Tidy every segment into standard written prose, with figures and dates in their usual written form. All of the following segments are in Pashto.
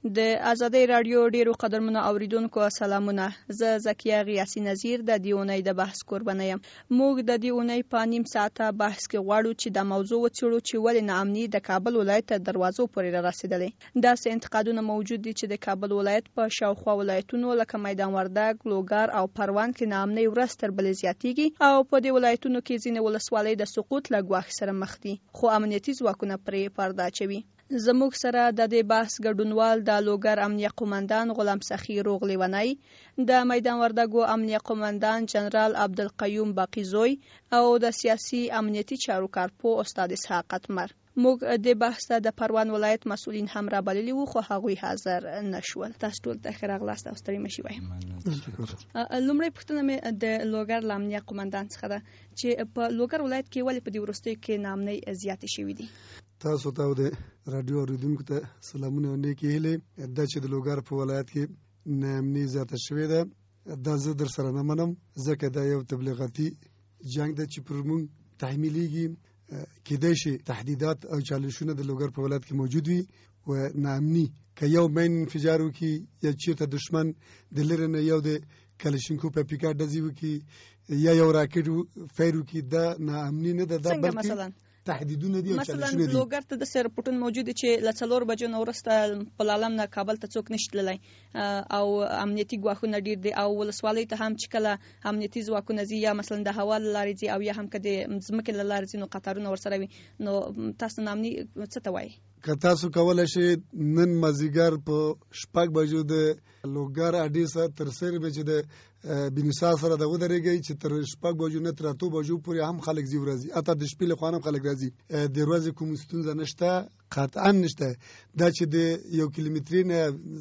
د ازادۍ رادیو ډیرو قدرمنو اوریدونکو سلامونه. زه زکیه غیاسی نظیر د دې اونۍ د بحث قربانه یم. موږ د دې اونۍ په نیم ساعته بحث کې غواړو چې د موضوع وڅېړو چې ولې ناامني د کابل ولایت ته دروازو پورې را رسېدلې. داسې انتقادونه موجود دي چې د کابل ولایت په شاوخوا ولایتونو لکه میدان وردګ، لوګر او پروان کې ناامني ورځ تر بلې زیاتېږي او په دې ولایتونو کې ځینې ولسوالۍ د سقوط له ګواښ سره مخ دي، خو امنیتي ځواکونه پرې پرده اچوي. زموږ سره د دې بحث ګډونوال د لوګر امنیه قومندان غلام سخي روغ لیونی، د میدان وردګو امنیه قومندان جنرال عبدالقیوم باقیزوی او د سیاسي امنیتي چارو کارپو استاد اسحاق قطمر. موږ د بحث ته د پروان ولایت مسؤلین هم رابللي وو خو هغوی حاضر نشول. تاسو ټول ته ښه راغلاست او ستړي مه شئ. لومړی پوښتنه مې د لوګر له امنیه قومندان څخه ده چې په لوګر ولایت کې ولې په دې وروستیو کې ناامنۍ زیاتې شوي دي؟ تاسو ته د رادیو اوریدونکو ته سلامونه او نیکې هیلې. دا چې د لوګر په ولایت کې ناامني زیاته شوې ده دا زه در سره نه منم، ځکه دا یو تبلیغاتي جنگ ده چې پر موږ تحمیلیږي. کېدای شي تهدیدات او چالشونه د لوګر په ولایت کې موجود وي و ناامني که یو مین انفجار وکړي یا چېرته دشمن د لرې نه یو د کلشینکو په پیکا ډزې وکړي یا یو راکټ فیر وکړي، دا ناامني نه ده، دا بلکې تهدیدونه دي او چالشونه دي. مثلا لوګر ته د سر پټون موجود دي چې له 4 بجو نه وروسته په لالم نه کابل ته څوک نشي تللی او امنیتي ګواښونه ډیر دي او ولسوالۍ ته هم چې کله امنیتي ځواکونه ځي یا مثلا د هوا له لارې ځي او یا هم که د ځمکې له لارې ځي نو قطارونه ورسره وي، نو تاسو ناامني څه ته وایي؟ که تاسو کولی شئ نن مازدیګر په 6 بجو د لوګر اډې سره تر سر به چې د بینسا سره د ودرېږئ چې تر 6 بجو نه تر 8 بجو پورې هم خلک ځي ورځي، حتی د شپې له خوا هم خلک راځي. د ورځې کوم ستونزه نشته، قطعا نشته. دا چې د 1 کیلومتري نه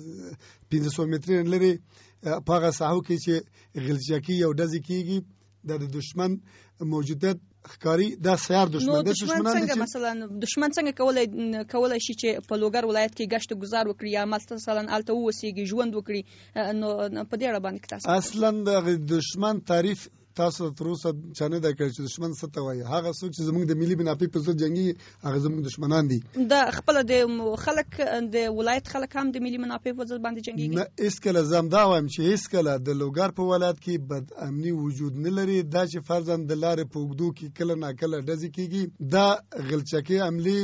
500 متري لري په هغه ساحو کې چې غلچکي او ډزې کېږي د دشمن موجودیت ښکاری، دا سیار دشمن دی. مثلا دشمن څنګه کولای شي چې په لوګر ولایت کې گشت گذار وکړي یا مثلا الته ووسیږي ژوند وکړي؟ نو په دې اړه باندې تاسو اصلا د دشمن تعریف تاسو تر اوسه چانه دا کړی چې دشمن څه ته وایي. هغه څوک چې زموږ د ملي بناپي په ضد جنگي هغه زموږ دشمنان دي. د خپل د خلک د ولایت خلک هم د ملي منافع په ضد باندې جنگي نه. اسکله زم دا وایم چې اسکله د لوګر په ولایت کې بد امني وجود نه لري. دا چې فرضاً د لارې په اوږدو کې کله ناکله ډزې کېږي، دا غلچکي عملي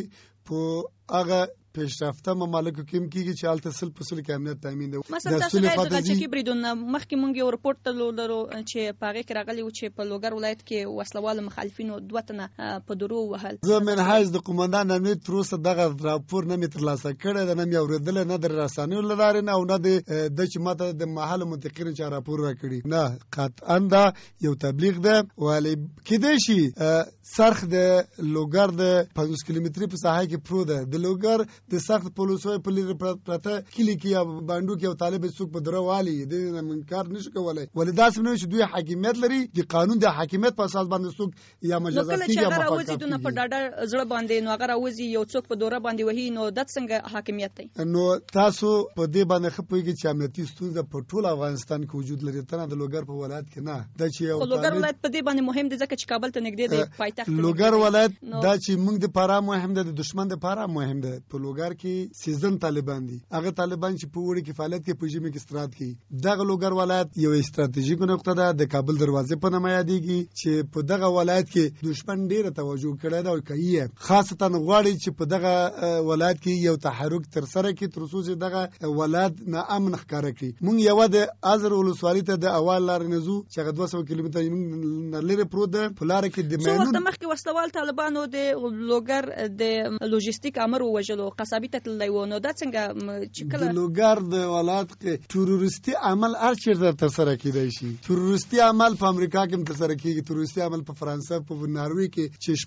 په هغه پیشرفته ممالکو کې هم کېږي چې هلته 100% کې امنیت تامین دی. مثلا تاسو د غلچکي بریدونه مخکې مونږ یو رپورټ درلودو چې په هغې کې راغلی و چې په لوګر ولایت کې وسلوالو مخالفینو 2 تنه په درو وهل. زه من حیث د قومندان امنیت تر اوسه دغه راپور نه مې ترلاسه کړی ده، نه مې اورېدلی، نه د رسنیو له لارې نه او نه د چې ماته د محلو منتقین چا راپور راکړي. نه، قطعا دا یو تبلیغ ده. ولې کېدای شي څرخ د لوګر د 50 کیلومتري په ساحه کې پروت ده. د لوګر د سخت پولیسو په لري پرته کلی کې یا باندو کې او طالب څوک په درو والی د منکر نشي کولای. ولې داسې نه چې دوی حاکمیت لري، د قانون د حاکمیت په اساس باندې څوک یا مجازات کیږي یا مفاقات کیږي. نو په ډاډه زړه باندې نو هغه راوځي یو څوک په دوره باندې وهي، نو د څنګه حاکمیت دی؟ نو تاسو په دې باندې خپويږي چې امنیتي ستونزه په ټول افغانستان کې وجود لري، تنه د لوګر په ولایت کې نه. دا چې یو لوګر ولایت په دې باندې مهم دی ځکه چې کابل ته نږدې دی، پایتخت لوګر ولایت دا چې موږ د پاره مهم دی، د دشمن د پاره مهم دی. په لوګر کې سیزن طالبان دي، هغه طالبان چې په وړي کې فعالیت کوي، په ژمي کې استراحت کوي. دغه لوګر ولایت یو استراتیژیک نقطه ده، د کابل دروازې په نامه یادېږي چې په دغه ولایت کې دشمن ډیره توجه کړې ده او کوي، خاصتا غواړي چې په دغه ولایت کې یو تحرک تر سره کړي تر څو چې دغه ولایت ناامن ښکاره کړي. موږ یو د ازر ولسوالۍ ته د اول لارې نه ځو چې هغه 200 کیلومتره موږ لرې پروت ده. په لاره کې د څو وخت مخکې وسلوال طالبانو د لوګر د لوجستیک امر ووژلو، قصابي ته تللی و، نو دا څنګه چې کله د لوګر د ولایت کې تروریستي عمل هر چیرته تر سره کېدای شي. تروریستي عمل په امریکا کې هم تر سره کېږي، تروریستي عمل په فرانسه په ناروې کې چې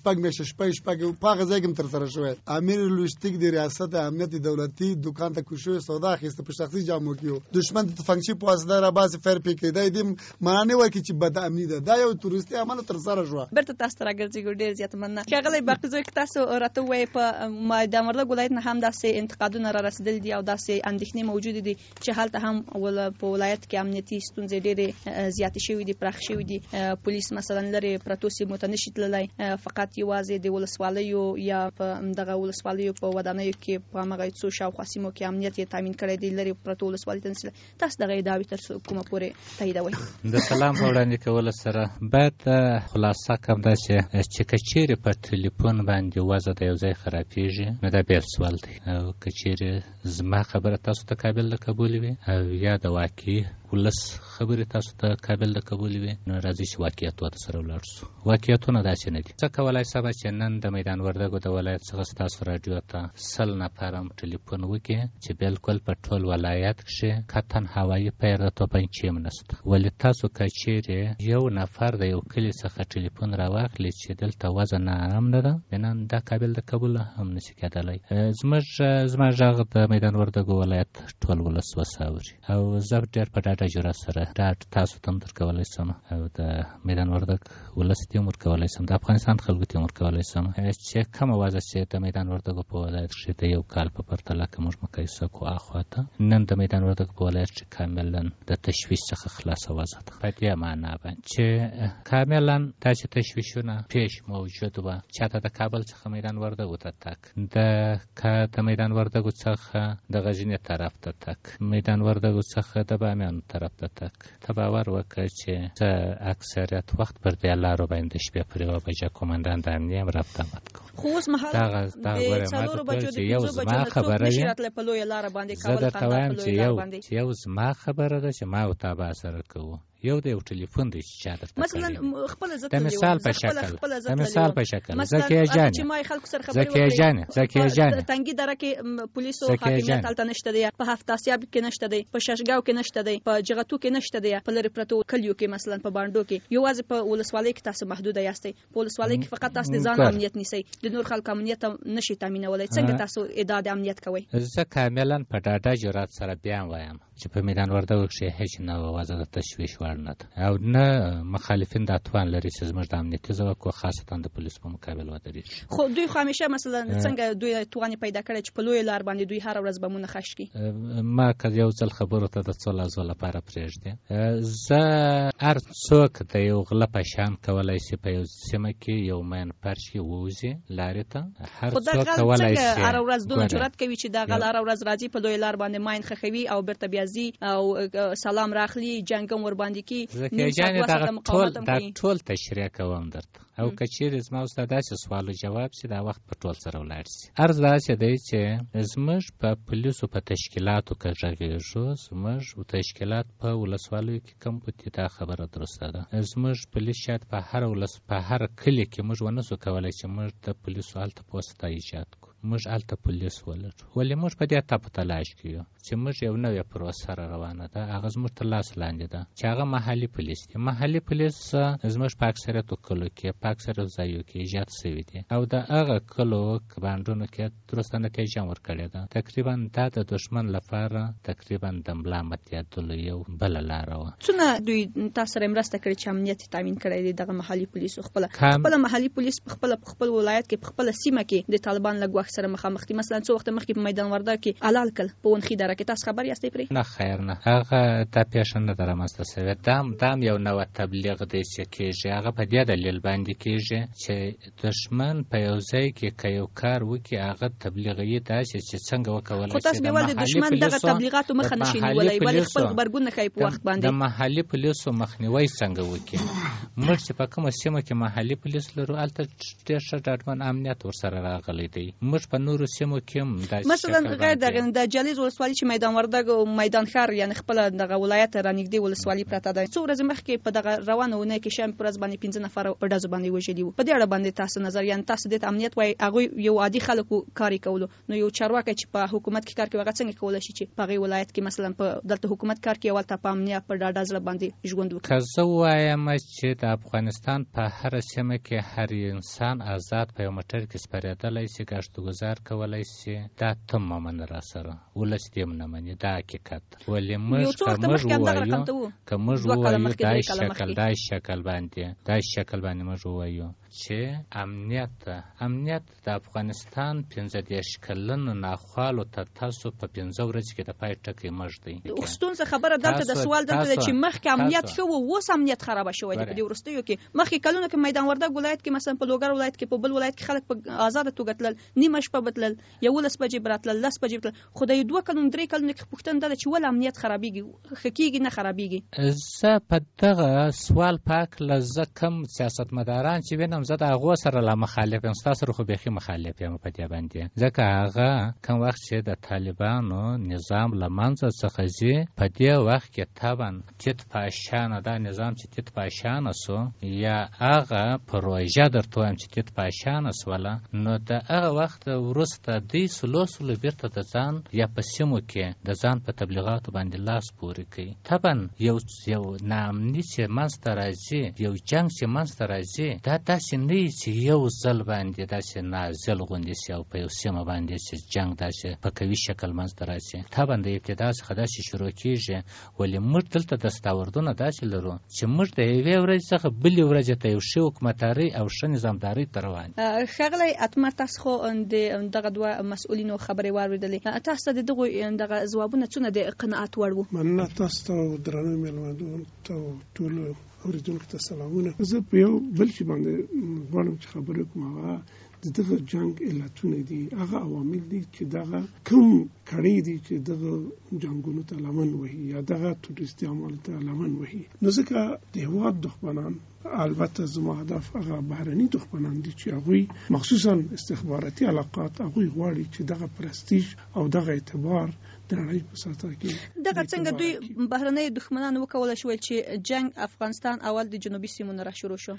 شپږ په هغه ځای کې هم تر سره شوی. امیر لوجستیک د ریاست امنیت دولتي دکان ته کوشوي سودا اخیسته په شخصي جامو کې، دشمن د تفنګچي په واسطه را باسي فیر پی کې دی معنی ورکړي چې بد امني ده. دا یو تروریستي عمل تر سره شو. برته تاسو راګرځي ډیر زیات مننه. ښاغلی باقیزوی، تاسو راته وایي په میدان وردګ ولایت نه هم داسې انتقادونه را رسیدل دي او داسې اندېښنې موجود دي چې هلته هم په ولایت کې امنیتي ستونزې ډېرې زیاتې شوې دي، پراخ شوې دي. پولیس مثلا لري پرتو سیمو ته نشي تللی، فقط یوازې د ولسوالیو یا په دغه ولسوالیو په ودانیو کې په هغه څو شاوخوا سیمو کې امنیت یې تامین کړی دی، لري پرتو ولسوالۍ ته نشي. تاسو دغه ادعاوې تر کومه پورې تاییدوئ؟ د سلام په وړاندې کولو سره باید خلاصه کوم داسې چې که چیرې په ټلیفون باندې وضع د یو ځای خرابېږي نو دا بیا سوال دی، او که چیرې زما خبره تاسو ته قابل د قبول وي او یا د واقعي ولس خبرې تاسو ته قابل د قبول وي نو راځي چې واقعیت ورته سره ولاړ شو. واقعیتونه داسې نه دي. څه کولای شم چې نن د میدان وردګو د ولایت څخه ستاسو راډیو ته 100 نفر ټلیفون وکړي چې بالکل په ټول ولایت کښې قطعا هوایي پیر د توپنچې هم نشته. ولې تاسو که چیرې یو نفر د یو کلي څخه ټلیفون راواخلي چې دلته وضع ناامنه ده، بنان دا قابل د قبول هم نشي کېدلی. زما غږ د میدان وردګو ولایت ټول ولس وساوري او زه ډېر په ډاډه جرأت سره ډاډ تاسو ته هم درکولی شم او د میدان وردګ ولس ته هم ورکولی شم، د افغانستان خلکو ته هم ورکولی شم چې کومه وضع چې د میدان وردګو په ولایت کښې د یو کال په پرتله که موږ مقایسه کړو اخواته، نن د میدان وردګو په ولایت کښې کاملا د تشویش څخه خلاصه وضع ده. په دې معنا باندې چې کاملا داسې تشویشونه پیش موجود وه. چاته د کابل څخه میدان وردګو ته تګ، د میدان وردګو څخه د غزني طرف ته تګ، میدان وردګو څخه د بامیانو طرف ته تګ. ته باور وکړه چې زه اکثریت وخت پر دې لارو باندې شپې پر 1 بجه کومندان د امنیه هم رابطه مات کوم. خو اوس مهال د 4 بجو چې یو زما خبره ده، زه درته وایم چې یو زما خبره ده چې ما او تا به سره کوو. یو د یو ټلیفون دی چې چا درته مثلا خپل عزت د مثال په شکل زکیه جان تنګي دره کې پولیسو حاکمیت هلته نشته دی، په هفتاسیاب کې نشته دی، په ششګاو کې نشته دی، په جغتو کې نشته دی، په لری پرتو کلیو کې مثلا په باندو کې یوازې په ولسوالۍ کې تاسو محدود یاستئ. په ولسوالۍ کې فقط تاسو د ځان امنیت نیسئ، د نور خلکو امنیت نشي تامینولای. څنګه تاسو ادعا د امنیت کوئ؟ زه کاملا په ډاډه جرأت سره بیان وایم چې په میدان وردګو کښې هیڅ نه وضع د تشویش وړ نه ده او نه مخالفین دا توان لري چې زموږ د امنیتي ځواکو خاصتا د پولیسو په مقابل ودرېږي. خو دوی خو همیشه مثلا څنګه دوی توان پیدا کړی چې په لوی لار باندې دوی هر ورځ بمونه خښ کړي؟ ما که یو ځل خبرو ته د څو لحظو لپاره پرېږدې، زه هر څوک د یو غله په شان کولی شي په یو سیمه کې یو مین فرش کې ووځي لارې ته. هر څوک کولی شي هر ورځ دونه جرأت کوي چې دا غله هر ورځ راځي په لوی لار باندې ماین خښوي او بیرته بیا ځي او سلام راخلي، جنګ هم ورباندې کوي. دا ټول تشریح کوم درته. او که چیرې زما اوس داسې سوال و جواب شي دا وخت په ټول سره ولاړ شي. عرض داسې دی چې زموږ په پولیسو په تشکیلاتو که غږېږو، زموږ تشکیلات په ولسوالیو کې کم پوتي، دا خبره درسته ده. زموږ پولیس شاید په هر کلي کې موږ ونه سو کولی چې موږ د پولیسو هلته پوسته ایجاد کړو. موږ هلته پولیس ولرو، ولې موږ په دې ته په تلاش کې یو چې موږ یو نوې پروسه را روانه ده، هغه زموږ تر لاس لاندې ده چې هغه محلي پولیس دي. محلي پولیس زموږ په اکثریتو کلو کې په اکثرو ځایو کې ایجاد شوي دي او د هغه کلو بانډونو کې درسته نتیجه هم ورکړې ده. تقریبا دا د دښمن لپاره تقریبا د ملا ماتېدلو یو بله لاره وه. څونه دوی تاسو سره مرسته کړې چې امنیت تامین کړی دی دغه محلي پولیسو؟ خپل محلي پولیس په خپل ولایت کې په خپل سیمه کې د طالبان له ګواښ سره مخامخ دي. مثلا څو وخت مخکې په میدان وردګ کې علال کل په ونخي دره کې، تاسو خبر یاستئ پرې؟ نه خیر نه، هغه دا پیښه نه ده رامنځته شوې. دام یو نوی تبلیغ دی چې کېږي، هغه په دې دلیل باندې کېږي چې دښمن په یو ځای کې که یو کار وکړي هغه تبلیغ یې داسې چې څنګه وکولی شي. خو تاسو بیا ولې دښمن دغه تبلیغاتو مخه نشي نیولی؟ ولې خپل غبرګون نه ښایي په وخت باندې؟ د محلي پولیسو مخنیوی څنګه وکړي؟ موږ چې په کومه سیمه کې محلي پولیس لرو هلته ډېر ښه ډاډمن امنیت ورسره راغلی دی. موږ په نورو سیمو کې هم داسې مثلا غیر دغه د جلیز ولسوالۍ چې میدان وردګ او میدان ښار یعنې خپل دغه ولایت را نږدې ولسوالۍ پرته ده، څو ورځې مخکې په دغه روانه اونۍ کې شام پر ورځ باندې 15 نفر په ډزو باندې وژلي وو. په دې اړه باندې تاسو نظر، یعنې تاسو د امنیت وای هغه یو عادي خلکو کاری کولو، نو یو چارواکي چې په حکومت کې کار کوي هغه څنګه کولای شي چې په هغه ولایت کې مثلا په دلته حکومت کار کوي او ته په امنیت په ډاډه ځل باندې ژوند وکړي؟ که زه وایم چې د افغانستان په هر سیمه کې هر انسان آزاد په یو موټر کې سپرېدلی شي، ګشت گذار کولی شي، دا ته ممن را سره ولس دې نه مني، دا حقیقت. ولې موږ که موږ ووایو دا شکل باندې موږ ووایو چې امنیت د افغانستان 15 کلن ناخوالو ته تاسو په 15 ورځې کې د پای ټکی مړ دی. ستونزه خبره دلته د سوال دلته چې مخکې امنیت ښه و اوس امنیت خراب شوی دی په دې وروستیو کې. مخکې کلونه کې میدان وردګ ولایت کې مثلا په لوګر ولایت کې په بل ولایت کې خلک په آزاد توګه تلل، نیمه شپه بتلل، 11 بجې براتلل، 10 بجې بتلل. خو د 2 کلونو 3 کلونو کې پوښتنه ده چې ول امنیت خرابېږي خکېږي نه خرابېږي. زه په دغه سوال پاک لزه کم سیاستمداران چې وینم زه د هغو سره لا مخالف یم، ستاسو سره خو بیخي مخالف یم په دې باندې، ځکه هغه کوم وخت چې د طالبانو نظام له منځه څخه ځي په دې وخت کې طبعا تیت پاشانه دا نظام چې تیت پاشانه سو یا هغه پروژه درته وایم چې تیت پاشانه سوله، نو د هغه وخت وروسته دوی سلو بیرته د ځان یا په سیمو کې د ځان په تبلیغاتو باندې لاس پورې کوي. طبعا یو ناامني چې منځته راځي، یو جنګ چې منځته راځي، دا داسې نه وي چې یو ځل باندې داسې نازل غوندې سي او په یو سیمه باندې چې جنګ داسې په قوي شکل منځته راځي. طبعا د ابتدا څخه داسې شروع کېږي، ولې موږ دلته دستاوردونه داسې لرو چې موږ د یوې ورځې څخه بلې ورځې ته یو ښه حکومتداري او ښه نظامداري ته روان یو. ښاغلی اتمر، تاسو خو د دغه دوه مسؤلینو خبرې واورېدلې، تاسو ته دغه ځوابونه څونه د قناعت وړ وو؟ مننه تاسو ته درنو مېلمانو ته ټولو اوریدونکو ته سلامونه. زه په یو بل شي باندې غواړم چې خبرې کوم. هغه دغه جنگ علتونه دي، هغه عوامل دي چې دغه کوم کړي دي چې دغه جنگونو ته لمن وهي یا دغه تروریستي عمل ته لمن وهي. نو ځکه د هېواد دښمنان، البته زما هدف هغه بهرني دښمنان دي چې هغوی مخصوصا استخباراتي علاقات هغوی غواړي چې دغه پرستیژ او دغه اعتبار د نړۍ په سطح کې دغه څنګه دوی بهرني دښمنان وکولای شول چې جنگ افغانستان اول د جنوبي سیمو نه شروع شو،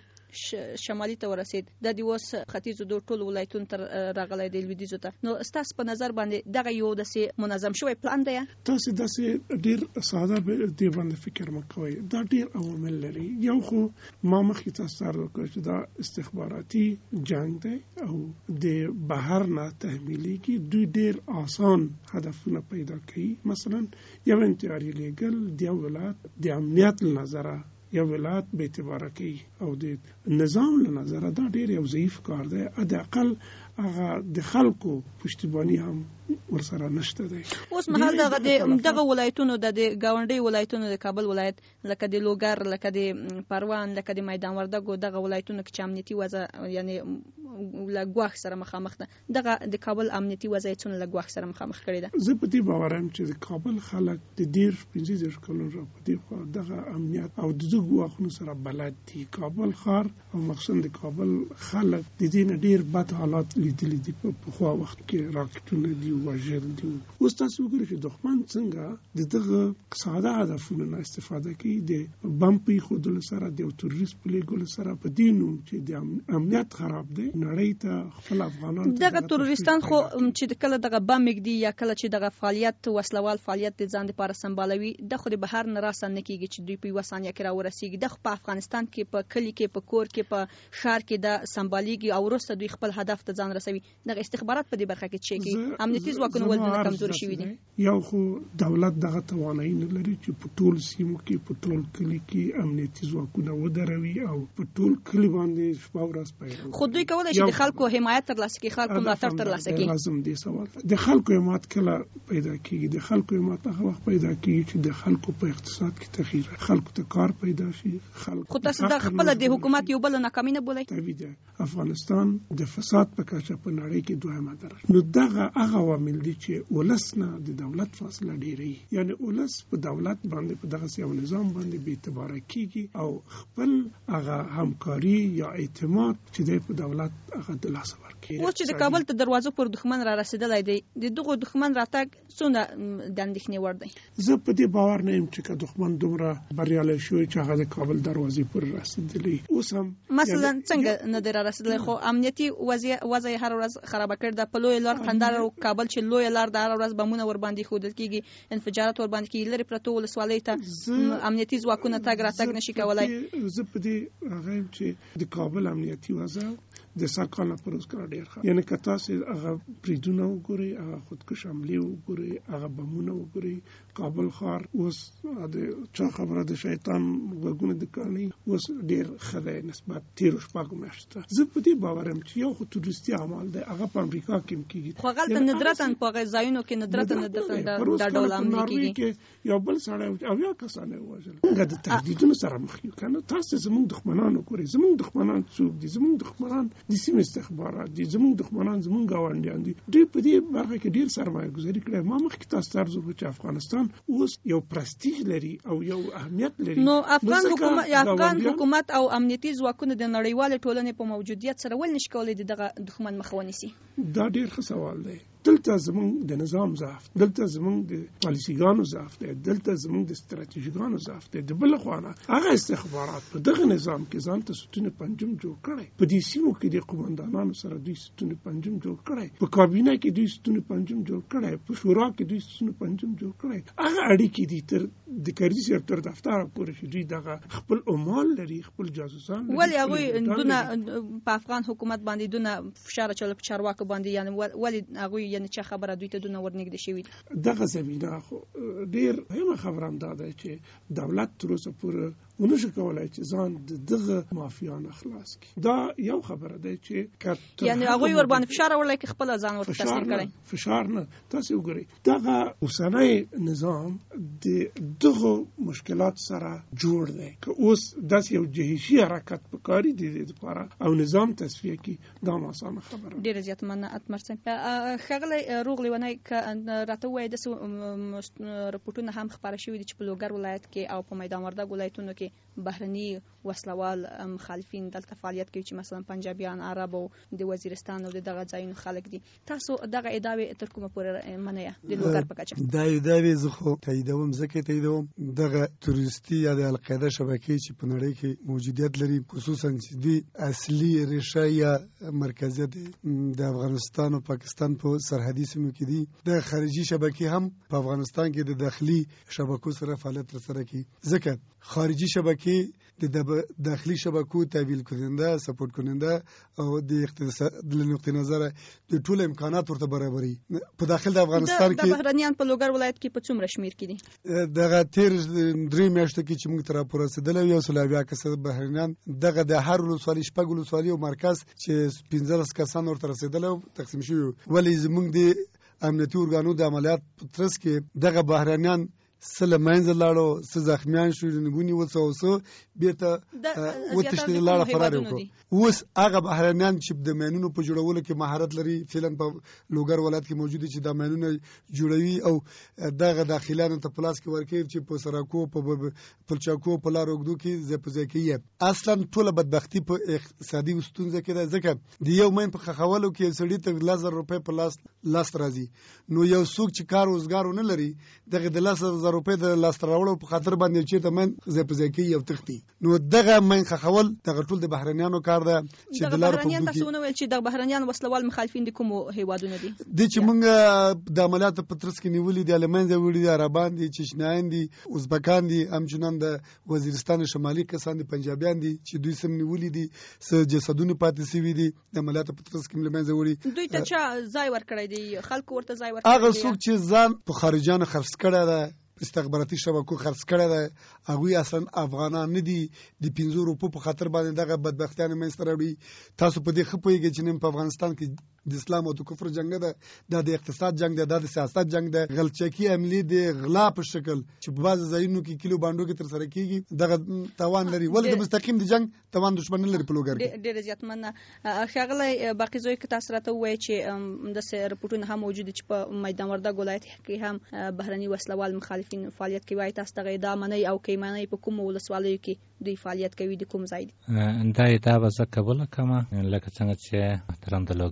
شمالي ته ورسید، د اوس ختیځو د ټول ولایتونو تر راغلی د لویدیځو ته. نو ستاسو په نظر باندې دغه یو داسې منظم شوی پلان دی؟ تاسو داسې ډیر ساده دی باندې فکر مکوئ. دا ډیر عوامل لري. یو خو ما مخکې تاسو سره وکړ چې دا استخباراتي جنگ دی او د بهر نه تحمیلي کې دوی ډیر آسان هدفونه پیدا کوي. مثلا یو انتحاري لیږل د یو ولایت د امنیت له نظره یو ولایت به اعتباره کوي او د نظام له نظره دا ډیر یو ضعیف کار دی. حداقل هغه د خلکو پشتیبانی هم ورسره نشته دی. اوس مهال دغه ولایتونو د ګاونډي ولایتونو د کابل ولایت لکه د لوګر، لکه د پروان، لکه د میدان وردګو دغه ولایتونو کې چې امنیتي وضع یعنی لګواخ سره مخامخ ده، دغه د کابل امنیتي وضع څونه لګواخ سره مخامخ کړي ده؟ زه په دې باور یم چې د کابل خلک د 15 کلونو راپدې د امنیت او د ګواخونو سره بلد دي. کابل ښار او مخصوصا د کابل خلک د دې نه ډیر بد حالات لیدلي دي. په پخوا وخت کې راکټونه دي، وژل دي. اوس تاسو وګورئ چې دښمن څنګه د دغه ساده هدفونو نه استفاده کوي، د بم پیښودلو سره، د تروریست په لیږلو سره، په دې نوم چې د امنیت خراب دی نړۍ ته خپل افغانان دغه تروریستان خو چې کله دغه بم مګدي یا کله چې دغه فعالیت وسلوال فعالیت د ځان لپاره سمبالوي، د خو د بهر نه راسن کیږي چې دوی په یو ثانیه کې راورسیږي. د په افغانستان کې په کلی کې، په کور کې، په ښار کې د سمباليږي او ورسته دوی خپل هدف ته ځان رسوي. دغه استخبارات په دې برخه کې چې کی امنیتي ځواکونه ولې کمزوري شوي دي؟ یو خو دولت دغه توانایي نه لري چې په ټول سیمو کې، په ټول کلی کې امنیتي ځواکونه ودروي او په ټول کلی باندې شپه ورځ پیروي. خو دوی کولای شي د خلکو حمایت ترلاسه کړي، خلکو ملاتړ ترلاسه کړي. لازم دي سوال د خلکو حمایت کله پیدا کیږي؟ د خلکو حمایت هغه وخت پیدا کیږي چې د خلکو په اقتصاد کې تغییر، خلکو ته کار پیدا شي. خو تاسو د خپل د حکومت یو بل ناکامي نه بولئ؟ افغانستان د فساد په کچه په نړۍ کې دویمه درجه. نو دغه هغه عوامل دي چې ولسنه د دولت فاصله ډیرې، یعنی ولس په دولت باندې په دغه یو نظام باندې بې اعتباره کیږي او خپل هغه همکاري یا اعتماد چې د په دولت هغه د لاسه ورکړي. اوس چې د کابل ته دروازو پر دښمن را رسیدلی دی، د دغه دښمن راتګ څونه د اندېښنې وړ دی؟ زه په دې باور نه یم چې دښمن دومره بریالی شوی چې هغه د کابل دروازې پر رسیدلی. اوس هم مثلا څنګه نه دی را رسیدلی؟ خو امنیتي وضع هر ورځ خرابه کړې ده. په لوی لار قندهار او کابل چې لوی لار د هر ورځ بمونه ور باندې ښودل کېږي، انفجارات ور باندې کېږي، لرې پرتو ولسوالۍ ته امنیتي ځواکونه تګ راتګ نشي کولای. زه په دې هغه یم چې د کابل امنیتي وضع د سرکال نه پروز کړ ډیر ښه. یعنی که تاسو هغه بریدونه وګورئ، هغه خودکش حمله وګورئ، هغه بمونه وګورئ، کابل ښار اوس د چا خبره د شیطان وګونه د کړنی اوس ډیر ښه نسبت 13 شپږ میاشتې. زه په دې باور یم چې یو خو تورستي عمل دی، هغه په امریکا کې کیږي، خو غلطه ندرتن په غزاینو کې ندرتن د ډول عمل کیږي. یو بل سره او یا کسانه وژل هغه د تهدیدونو سره مخ یو کنه. تاسو زموږ دښمنانو کوي، زموږ دښمنان څوک دي؟ زموږ دښمنان د سیمې استخبارات دي، زموږ دښمنان زموږ گاونډیان دي. دوی په دې برخه کې ډیر سرمایه گذاري کړې. ما مخکې تاسو ته عرض وکړ چې افغانستان اوس یو پرستیج لري او یو اهمیت لري. نو افغان حکومت او امنیتي ځواکونه د نړیوال ټولنې په موجودیت سره ول نشي کولای دغه دښمن مخه ونیسي؟ دا ډیر ښه سوال دی. دلته زمونږ د نظام ضعف، دلته زمونږ د پالیسیګانو ضعف دی، دلته زمونږ د ستراتیژیګانو ضعف دی. د بل خوانه هغه استخبارات په دغه نظام کې ځان ته ستون پنجم جوړ کړي. په دې سیمو کې د قومندانانو سره دوی ستون پنجم جوړ کړي، په کابینه کې دوی ستون پنجم جوړ کړي، په شورا کې دوی ستون پنجم جوړ کړي. هغه اړیکې دي تر د کاري سکتور دفتر پورې چې دوی دغه خپل عمال لري، خپل جاسوسان لري. ولی هغه دونه په افغان حکومت باندې دونه فشار چول په چارواکو باندې، یعنی ولی هغه یعنی چې خبره دوی ته دونه ورنګد شوی دغه زمينه خو ډیر مهمه خبره هم ده چې دولت تر اوسه پورې ونشي کولای چې ځان دغه مافیان خلاص کړي. دا یو خبره ده چې یعنی هغه ور باندې فشار ورلای کې خپل ځان ورته تسلیم کړي. فشار نه، تاسو وګورئ دغه اوسنۍ نظام د دغه مشکلات سره جوړ دی که اوس داس یو جهشي حرکت پکاري دي لپاره او نظام تصفیه کی. دا آسانه خبره. ډیر زیات مننه اتمرسن. خغلی روغلی ونای ک راته وای د رپورټونه هم خبره شوې دي چې په لوګر ولایت کې او په میدان وردګ ولایتونو کې بهرني وسلوال مخالفین دلته فعالیت کوي، چې مثلا پنجابیان، عرب او د وزیرستان او دغه ځایونو خلک دي. تاسو دغه ادعاوې تر کومه پورې منئ د لوګر په کچه؟ دا ادعاوې زه خو تاییدوم، ځکه تاییدوم دغه تروریستي یا د القاعده شبکې چې په نړۍ کې موجودیت لري، خصوصا چې دوی اصلي ریشه یا مرکزیت د افغانستان او پاکستان په سرحدي سیمو کې دي. د خارجي شبکې هم په افغانستان کې د داخلي شبکو سره فعالیت ترسره کوي، ځکه خارجي شبکې د داخلي شبکو تحویل کننده، سپورټ کننده او د اقتصاد د نقطې نظر د ټول امکانات ورته برابري. په داخل د افغانستان کې د بهرنیان په لوګر ولایت کې په څومره شمیر کې دي؟ دغه 13 میاشتې کې چې موږ تر راپور رسیدلو یو سلویا کسه بهرنیان دغه د هر ولسوالۍ شپږ ولسوالۍ او مرکز چې 15 کسان ورته رسیدلو تقسیم شوی. ولی زموږ د امنیتي ارګانو د عملیات په ترڅ کې دغه بهرنیان سله منځ لاړو، څه زخمیان شو، نګونی وڅوسو بیرته وتشتل لاړه فرار وکړو. اوس هغه بهرنیان چې د مینونو په جوړولو کې مهارت لري، فعلا په لوګر ولایت کې موجود چې د مینونو جوړوي او دغه داخلانو ته پلاس کې ورکوي چې په سراکو په پلچاکو په لار وګدو کې زپځه کوي. اصلا ټول بدبختی په اقتصادي ستونزه کې ده، ځکه د یو مین په خخولو کې سړی ته 1000 روپۍ په لاس راځي. نو یو څوک چې کار روزګار نه لري دغه د 1000 روپۍ د لاس راوړو په خاطر باندې چې ته من زپځه کوي او تختی. نو دغه مین خخول دغه ټول د بهرنیانو کار ده چې د لار په بهرنیان تاسو نو ویل چې د بهرنیان وسلوال مخالفین د کوم هیوادونو دي؟ د چې موږ د عملیات په ترڅ کې نیولې دي المنځه وړي دي، عربان دي، چشنایان دي، ازبکان دي، همچنان د وزیرستان شمالي کسان دي، پنجابیان دي چې دوی سم نیولې دي، س جسدونه پاتې سوي دي د عملیات په ترڅ کې المنځه وړي. دوی ته چا ځای ورکړی دی؟ خلکو ورته ځای ورکړی؟ هغه څوک چې ځان په خارجانو خرڅ کړی ده، استخباراتي شبکو خرڅ کړی ده، هغوی اصلا افغانان نه دي. د 15 روپو په خاطر باندې دغه بدبختیان منځته راوړي. تاسو په دې ښه پوهېږئ چې نن په افغانستان کې د اسلام او د کفر جنگ نه ده، دا د اقتصاد جنگ ده، دا د سیاست جنگ ده. غلچکی عملی د غلا په شکل چې په بعض ځایونو کې کیلو باندې کې تر سره کیږي دغه توان لري، ولې د مستقیم د جنگ توان دښمن لري په لوګر کې. ډېر زیات مننه. ښاغلی باقي زوی که تاسو راته ووایئ چې د رپورټونه هم موجود چې په میدان وردګ ولایت کې هم بهرني وسلوال مخالفین فعالیت کوي، تاسو دغه ادعا منئ او که منئ په کوم ولسوالیو کې دوی فعالیت کوي، د کوم ځای دي؟ دا ادعا به زه قبوله کړم، لکه څنګه چې محترم د لوګر کوم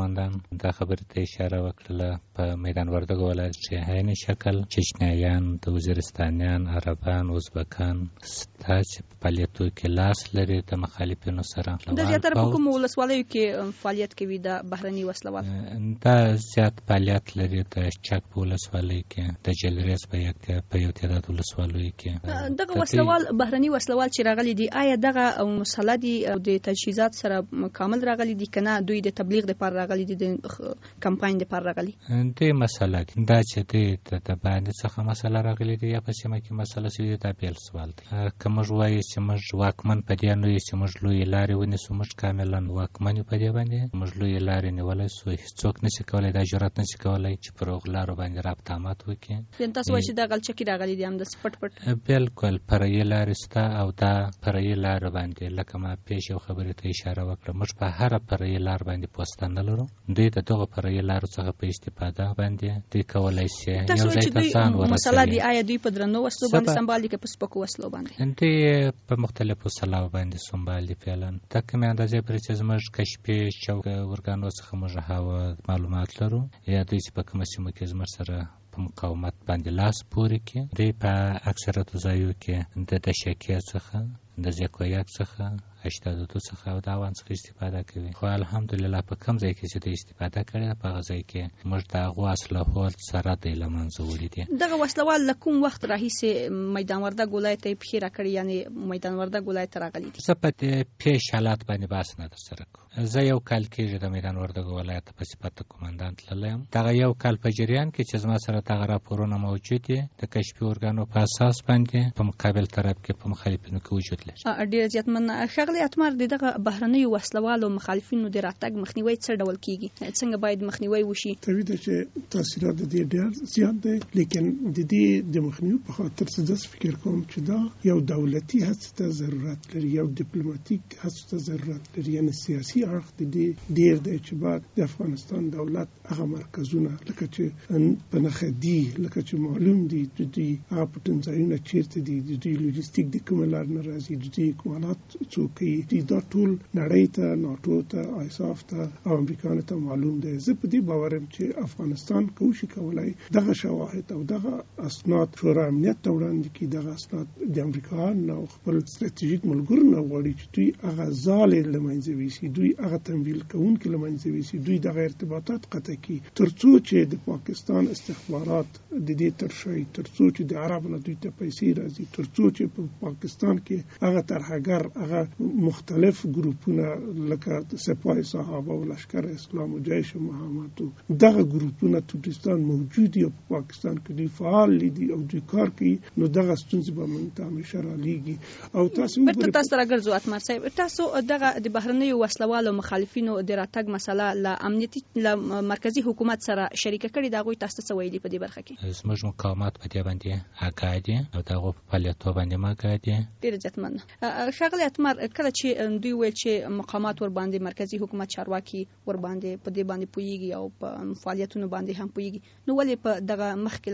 قماندان دا خبرې ته اشاره وکړله په میدان وردګو ولایت کې عین شکل چچنیایان د وزیرستانیان عربان ازبکان ستا چې په فعالیتو کې لاس لري د مخالفینو سره د زیاتره په کومو ولسوالیو کې فعالیت کوي د بهرني وسلوال دا زیات فعالیت لري د چک په ولسوالۍ کې د جلریز په یو تعداد ولسوالیو کې دغه وسلوال بهرني وسلوال چې راغلي دي آیا دغه مسله دي د تجهیزات سره کامل راغلي دي کنه دوی د تبلیغ لپاره راغلي دي د کمپاین لپاره راغلي دي مسله دا چې د باندې څخه مسله راغلي دي یا په سیمه کې مسله سوي دا بیل سوال دی که موږ وایو چې موږ واکمن په دې نه یو چې موږ لوی لارې ونیسو موږ کاملا واکمن په دې باندې موږ لوی لارې نیولای سو هیڅوک نشي کولای دا جرأت نشي کولای چې پر غلارو باندې رابطامات وکړي تاسو وایئ چې د غلچکی راغلي دي هم د پټ بالکل پرې لارې ستا او دا پرې لار باندې لکه ما پیش یو خبرې ته اشاره وکړه موږ په هر پرې لار باندې پوسټ نه لرو دوی د دغه پرې لار څخه په استفاده باندې دوی کولای شي یو ځای ته ځان ورسوي مسله دی آیا دوی په درنو وسلو باندې سمبالي کې په سپکو وسلو باندې دوی په مختلفو سلاو باندې سمبالي فعلا تک مې اندازې پرې چې زموږ کشفي چوک ورګانو څخه موږ هوا معلومات لرو یا دوی چې په کومه سیمه کې زموږ سره په مقاومت باندې لاس پورې کې دوی په اکثرت ځایو کې د دشکې څخه د زکویاک څخه 82 څخه او د اوان څخه استفاده کوي خو الحمدلله په کم ځای کې چې د استفاده کړي په غځای کې موږ د غواصله هول سره د لمنځه ولیدي دغه وسلوال لکوم وخت راهیسه میدان وردګ ولایت ته بخیره کړی یعنی میدان وردګ ولایت راغلی دي زپته پیش حالات باندې باس نه در سره کو زه یو کال کې د میدان وردګ ولایت په صفت کمانډانت للم دغه یو کال په جریان کې چې زما سره دغه راپورونه موجود دي د کشفي ارګانو په اساس باندې په مقابل طرف کې په مخالفینو کې وجود لري ډیر زیاتمن ښاغلی اتمر دغه بهرني وسلوالو مخالفینو د راتګ مخنیوي څه ډول کیږي څنګه باید مخنیوي وشي توی د چې تاثیرات د دې ډیر زیات دي لیکن د دې د مخنیوي په خاطر څه فکر کوم چې دا یو دولتي هڅه ته ضرورت لري یو ډیپلوماټیک هڅه ته ضرورت لري یعنی سیاسي اړخ د دې ډیر د اعتبار د افغانستان دولت هغه مرکزونه لکه چې په نخدي لکه چې معلوم دي د دې هغه پټنځایونه چیرته دي د دې لوجستیک د کوم لار نه راځي د دې کومالات څوکۍ دي دا ټول نړۍ ته ناتو ته آیساف ته او امریکا ته معلوم دی زه په دې باورم چې افغانستان کوشش کولای دغه شواهد او دغه اسناد شورا امنیت ته وړاندې کړي دغه اسناد د امریکا نو خپل ستراتیژیک ملګرو نه غواړي چې دوی هغه ځالې لمنځه ویسي دوی هغه تمویل کوونکي لمنځه ویسي دوی دغه ارتباطات قطع کړي ترڅو چې د پاکستان استخبارات د دې ترشي ترڅو چې د عربو نه دوی ته پیسې راځي ترڅو چې په پاکستان کې هغه ترهګر هغه مختلف ګروپونه لکه سپاه صحابه او لشکر اسلام او جیش محمد دغه ګروپونه ترکستان موجود دي په پاکستان کې دوی فعال دي او دوی کار کوي نو دغه ستونزې به موږ ته همیشه رالیږي او تاسو راګرځو اتمر صاحب تاسو دغه د بهرني وسلوالو مخالفینو د راتګ مسله ل امنیتي ل مرکزی حکومت سره شریک کړي دا غوي تاسو څه ویلي په دې برخه کې زموږ مقاومت په دې باندې اګادي او دغه په فعالیتو باندې ماګادي ډیر ځتمن ښاغلی اتمر کله چې دوی ویل چې مقامات ور باندې مرکزی حکومت چارواکي ور باندې په دې باندې پویږي او په فعالیتونو باندې هم پویږي نو ولې په دغه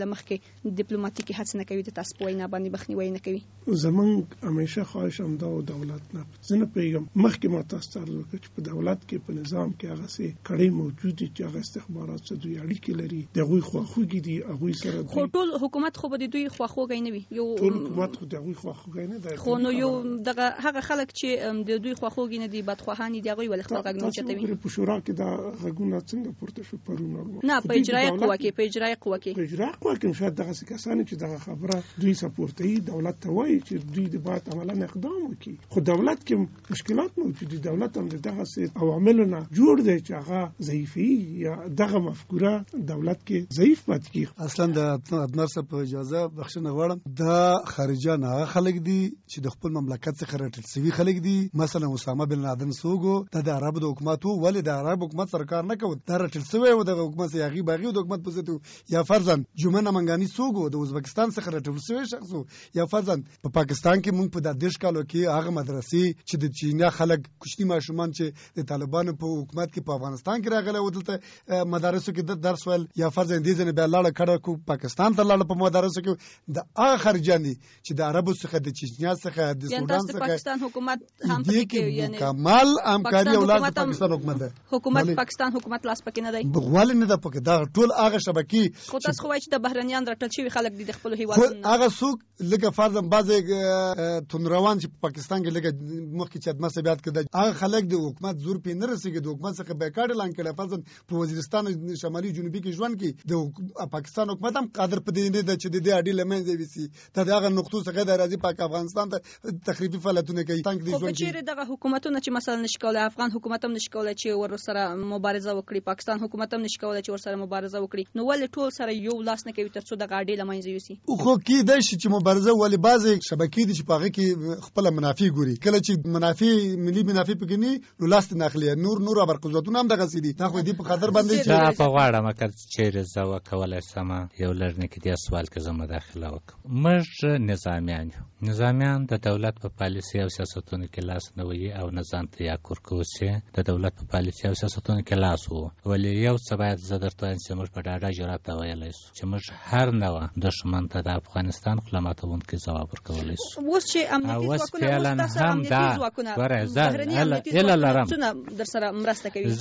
مخکې ډیپلوماټیکي هڅه نه کوي د تاسو په وینا باندې مخنیوي نه کوي زمونږ همیشه خواهش هم دا دولت نه زنه پیغام مخکې ما تاسو ته وکړ چې په دولت کې په نظام کې هغه سي کړي موجود دي چې هغه استخبارات سره دوی اړیکې لري دغه خواخوږي دي هغه سره خو ټول حکومت خو به دوی خواخوږي نه وي یو ټول حکومت خو دغه خواخوږي نه دی خو نو یو دغه هغه خلک چې د دوی خواخوږي نه دي بدخواهانی دي هغه ول خپل غږ نه چتوي په شورا کې دا غږونه څنګه پورته شو پرونه نه په اجرایي قوه کې شاید دغه کسان چې دغه خبره دوی سپورټي دولت ته وایي چې دوی د بات عملا اقدام وکړي خو دولت کې مشکلات موجود دي دولت هم دغه عواملونه جوړ دی چې هغه ضعیفي یا دغه مفکوره دولت کې ضعیف پاتې کیږي اصلا د ادمر صاحب په اجازه بخښنه غواړم دا خارجان هغه خلک دي چې د خپل مملکت څخه راټل شوي خلک دي مثلا اسامه بن لادن سوګو د عربو د حکومت ولې د عربو حکومت سرکار نه کوي دا راټل شوی و د حکومت یاغي باغي د حکومت په ضد یا فرضاً جمعه منګانی سوګو د ازبکستان څخه راټل شوی شخص یا فرضاً په پاکستان کې مونږ په د دیش کالو کې هغه مدرسې چې د چینا خلک کوچني ماشومان چې د طالبانو په حکومت کې په افغانستان کې راغلی و، دلته مدارسو کې درس ویل، یا فرض دې ځنه بیا لاړه کړه کو پاکستان ته لاړه په مدارسو کې د هغه خارجان دي چې د عربو څخه د چچنیا څخه د سودان څخه پاکستان حکومت هم پکې یعنی کمال همکاري او لاس پاکستان حکومت ده، حکومت پاکستان حکومت لاس پکې نه دی، بغوال نه ده پکې، دا ټول هغه شبکې خو تاسو خو وایي چې د بهرنیان راټول شوي خلک دي د خپل هیوادونو، هغه څوک لکه فرضاً بعضې تندروان چې په پاکستان کې لکه مخکې چې ادمه صاحب یاد کړه، هغه خلک د حکومت زور پې نه رسېږي، د حکومت څخه بیکاټ اعلان کړی، فرضاً په وزیرستان شمالي جنوبي کې ژوند کوي، د پاکستان حکومت هم قادر په دې نه ده چې د دې اډې له منځه یوسي، دا د هغه نقطو څخه د راځي پاک افغانستان ته تخریبي فعالیتونه کوي. خو که چېرې دغه حکومتونه چې مثلا نشي کولی، افغان حکومت هم نشي کولی چې ورسره مبارزه وکړي، پاکستان حکومت هم نشي کولی چې ورسره مبارزه وکړي، نو ولې ټول سره یو لاس نه کوي تر څو دغه اډې له منځه یوسي؟ خو کېدای شي چې مبارزه ولې بعضې شبکې دي چې په هغه کې خپله منافع ګوري، کله چې منافع ملي منافع پکې نه نو لاس ته نه اخلي، نور برقوتونه هم دغسې دي، دا خو دې په خطر باندې دا په غواړم که چېرې زه وکولی سمه یو لږ نږدې سوال کې زه مداخله وکړم. موږ نظامیان یو، نظامیان د دولت په پالیسي او سیاستونو کې لاس نه وهي او نه ځان ته یا کورکوسي د دولت په پالیسي او سیاستونو کې لاس وو، ولې یو څه باید زه درته وایم چې موږ په ډاډه جرأت ویلی شو چې موږ هر نوع دښمن ته د افغانستان خوله ماتوونکی ځواب ورکولی شو. اوس چې امنیتي ځواکونه هم دا ګوره زه هیله لرم در سره مرسته کوي،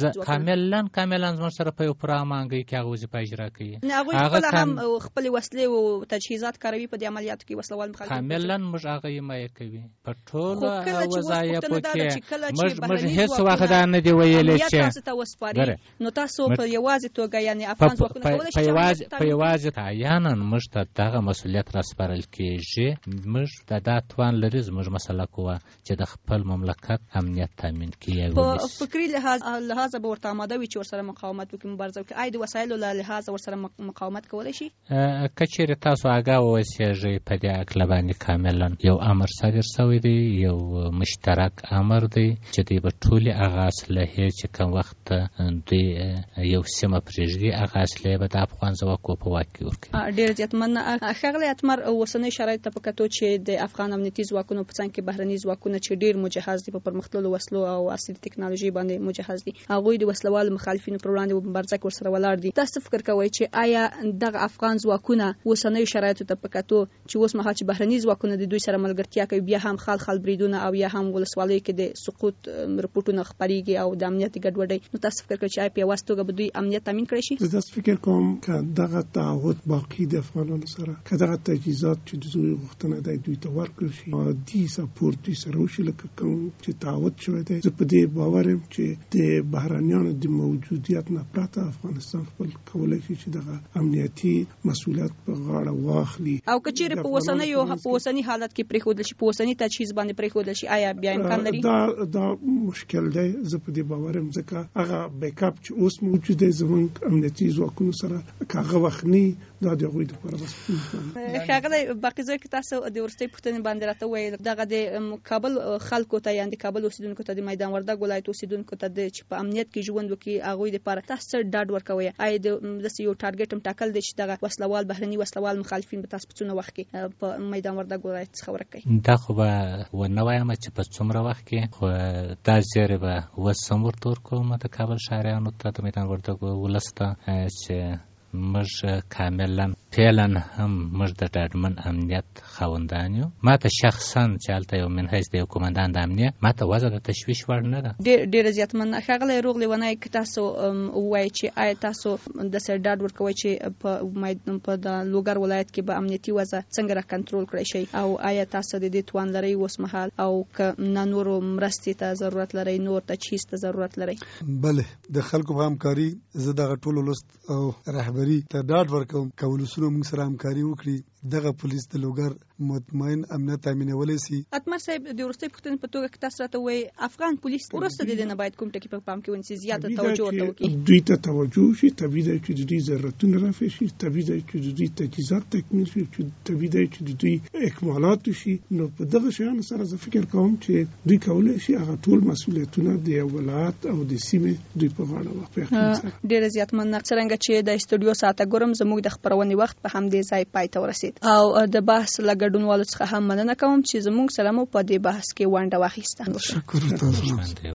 کاملا زموږ سره په یو پوره امانګۍ کې هغه وظیفه اجرا کوي، هغوی خپله هم خپلې وسلې او تجهیزات کاروي په دې عملیاتو کې، وسلوال مخالفین کاملا موږ هغه حمایه کوي په ټولو وظایفو کې. موږ هیڅ وخت دا نه دی ویلی چې تاسو ته وسپاري، نو تاسو په یوازې توګه یعنی افغان ځواکونه کولی شي په یوازې تعیانا موږ ته دغه مسؤلیت راسپارل کېږي، موږ دا توان لري زموږ مسلک وه چې د خپل مملکت امنیت تامین کړي. په فکري لحاظ به ورته آماده وي چې ورسره مقاومت وکړي، مبارزه وکړي، آیا د وسایلو له لحاظه ورسره مقاومت کولی شي؟ که چېرې تاسو آګاه واوسېږئ په دې هکله باندې کاملا یو امر صادر شوی دی، یو مشترک امر دی چې دوی به ټولې هغه اسلحې چې کوم وخت دوی یو سیمه پرېږدي هغه اسلحې به د افغان ځواکو په واک کې ورکړي. ډېر زیات مننه. ښاغلی اتمر، اوسنۍ شرایط ته په کتو چې د افغان امنیتي ځواکونو په څنګ کې بهرني ځواکونه چې ډېر مجهز دي، په پرمختللو وسلو او عصري ټکنالوژي باندې مجهز دي، هغوی د وسلوالو مخالفینو پر وړاندې مبارزه کې ورسره ولاړ دي. تاسو فکر کوئ چې آیا دغه افغان ځواکونه اوسنۍ شرایطو ته په کتو چې اوس مهال چې بهرني ځواکونه د دوی سره ملګرتیا کوي، بیا هم خال بریدونه او یا هم ولسوالیو کې د سقوط رپورټونه خپریږي او د امنیت ګډوډۍ، نو تاسو فکر کوئ چې آیا په یوازې توګه به دوی امنیت تامین کړی شي؟ زه داسې فکر کوم که دغه تعهد باقي د افغانانو سره، که دغه تجهیزات چې د دوی غوښتنه ده دوی ته ورکړل شي، عادي سپورټ دوی سره وشي لکه کوم چې تعهد شوی دی، زه په دې باور یم چې د بهرنیانو د موجودیت نه پرته افغانستان خپل کولی شي چې دغه امنیتي مسؤلیت په غاړه واخلي. او که چېرې په اوسني حالت کې پرېښودل شي، په اوسني تجهیز باندې پرېښودل شي، آیا بیا امکان لري؟ دا مشکل دی، زه په دې باور یم، ځکه هغه بیک اپ چې اوس موجود دی زموږ امنیتي ځواکونو سره که هغه وخت نه دا د هغوی دپاره بس. ښاغلی باقي که تاسو د وروستۍ پوښتنې باندې راته وویل، دغه د کابل خلکو ته یا د کابل اوسېدونکو ته، د میدان وردګ ولایت اوسېدونکو ته چې په امنیت کې ژوند وکړي هغوی دپاره تاسو څه ډاډ ورکوئ؟ آیا داسې یو ټارګېټ هم ټاکل دی چې دغه وسلوال بهرني وسلوال مخالفین به تاسو په څومره وخت کې په میدان وردګ ولایت څخه ورک کړي؟ دا خو به ونه وایم چې په څومره وخت کې، خو دا زیری به اوس هم ورته ورکوم د کابل ښاریانو ته، د میدان وردګ ولس ته، چې موږ کاملا فعلا هم موږ د ډاډمن امنیت خاوندان یو. ما ته شخصا چې هلته یو من حیث د یو قومندان د امنیت ما ته وضع د تشویش وړ نه ده. ډېره زیات مننه. ښاغلی روغ لیونی، که تاسو ووایئ چې آیا تاسو داسې ډاډ ورکوئ چې په د لوګر ولایت کې به امنیتي وضع څنګه را کنټرول کړی شئ، او آیا تاسو د دې توان لرئ اوس مهال، او که نه نورو مرستې ته ضرورت لرئ، نور تجهیز ته ضرورت لرئ؟ بله، د خلکو په همکاري زه دغه ټولو لست او رهبري ته ډاډ ورکوم که ولسونو موږ سره همکاري وکړي دغه پولیس د لوګر مطمئن امنیت تامینولی سي. اتمر صاحب، د وروستۍ پوښتنې په توګه که تاسو راته ووایئ افغان پولیس وروسته د دې نه باید کوم ټکي په پام کې ونیسي، زیاته توجه ورته وکړي؟ دوی ته توجه وشي، طبیعي ده چې د دوی ضرورتونه رافع شي، طبیعي ده چې د دوی تجهیزات تکمیل شي، طبیعي ده چې د دوی اکمالات وشي. نو په دغه شیانو سره زه فکر کوم چې دوی کولی شي هغه ټول مسؤلیتونه د یو ولایت او د سیمې دوی په غاړه واخلي. ډېره زیات مننه. څرنګه چې د استودیو ساعته ګورم زموږ د خپرونې وخت په همدې ځای پای ته ورسېد، او د بحث له ګډونوالو څخه هم مننه کوم چې زموږ سره مو په دې بحث کې ونډه واخیسته. شکر تاسو.